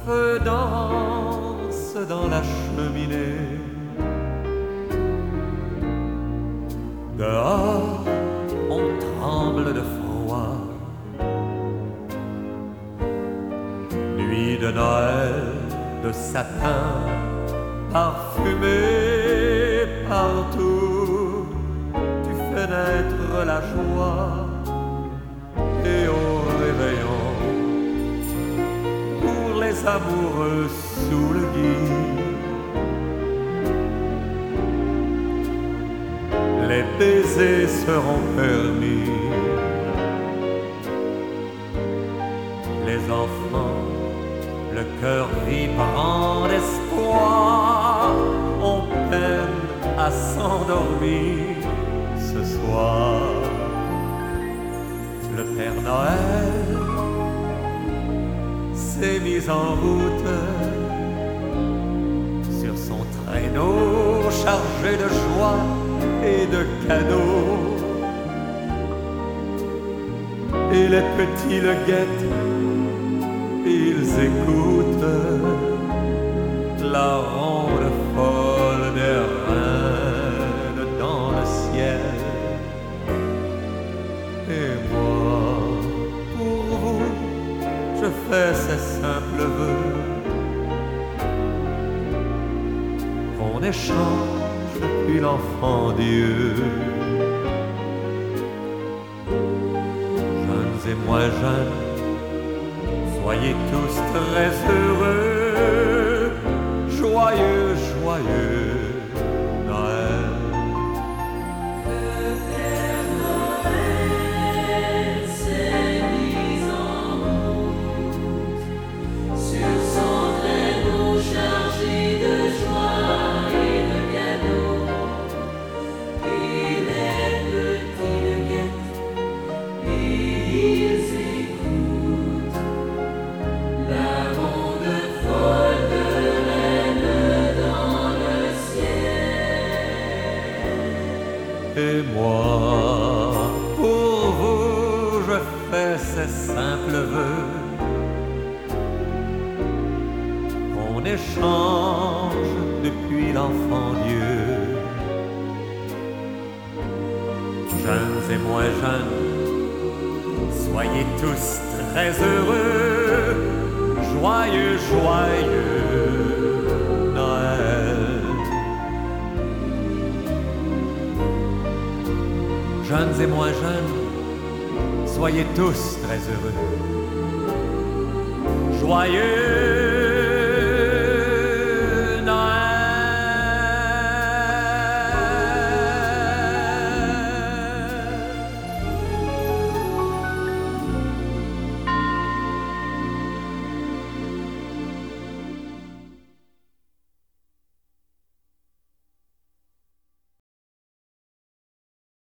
feu danse dans la cheminée. Dehors, on tremble de froid. Nuit de Noël, de satin, parfumée partout. Tu fais naître la joie. Et au réveillon, pour les amoureux sous le gui, les baisers seront permis. Les enfants, le cœur vibrant d'espoir, ont peine à s'endormir ce soir. Le Père Noël s'est mis en route sur son traîneau chargé de joie et de cadeaux. Et les petits le guettent, ils écoutent la ronde folle des reines dans le ciel. Et moi, pour vous, je fais ces simples vœux qu'on échange depuis l'enfant Dieu. Jeunes et moins jeunes, soyez tous très heureux, joyeux, joyeux Noël. Et moi, pour vous, je fais ces simples vœux qu'on échange depuis l'enfant Dieu. Jeunes et moins jeunes, soyez tous très heureux, joyeux, joyeux Noël. Jeunes et moins jeunes, soyez tous très heureux, joyeux